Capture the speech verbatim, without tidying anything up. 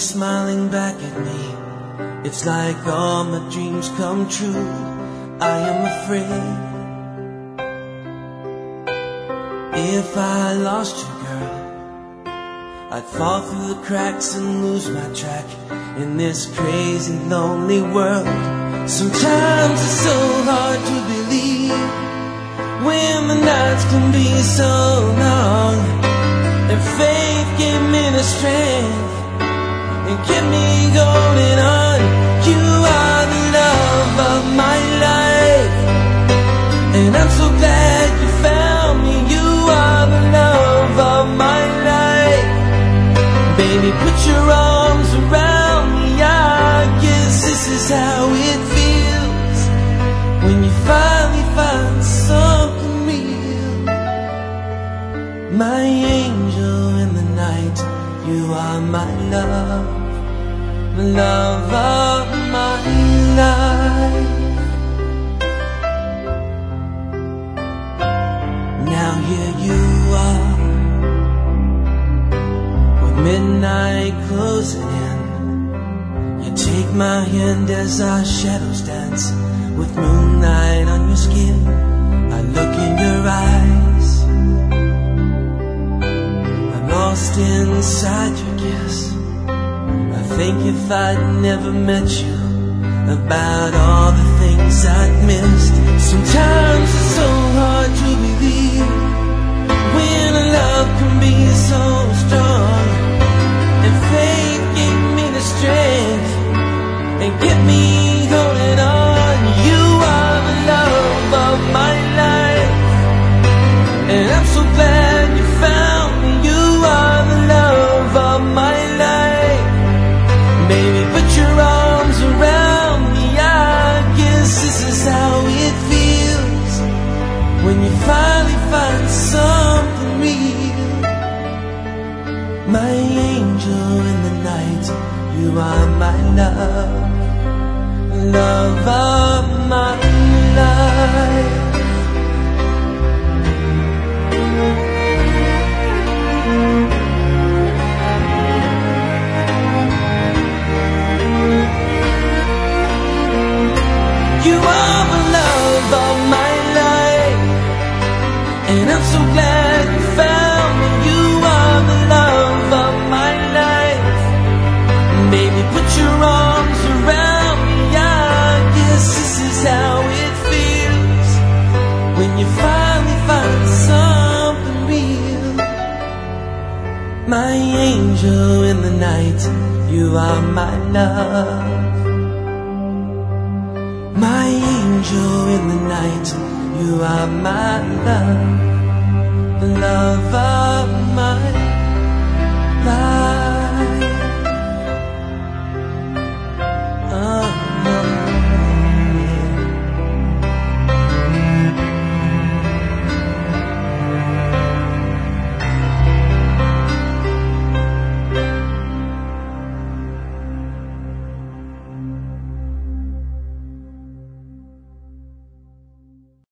smiling back at me. It's like all my dreams come true. I am afraid if I lost you, girl, I'd fall through the cracks and lose my track in this crazy, lonely world. Sometimes it's so hard to believe when the nights can be so long, and faith gave me the strength and kept me going on. You are the love of my life, and I'm so glad you found me. You are the love of my life. Baby, put your arms around me. I guess this is how it feels when you finally find something real. My angel in the night, you are my love, the love of my life. Now here you are, with midnight closing in. You take my hand as our shadows dance, with moonlight on your skin. I look in your eyes, I'm lost inside your kiss. I think if I'd never met you, about all the things I'd missed. Sometimes it's so hard to believe when a love can be so strong, and faith gave me the strength and kept me going on. You are the love of my life, and I'm so glad you found me. You are the love of my life. Baby, put your arms around me. I guess this is how it feels when you finally find something real. My angel in the night, you are my love, love of my life. You are the love of my life, and I'm so glad you found me. You are the love of my life. Baby, put your arms around me. I guess this is how it feels when you finally find something real. My angel in the night, you are my love. My angel in the night, you are my love, the love of my life.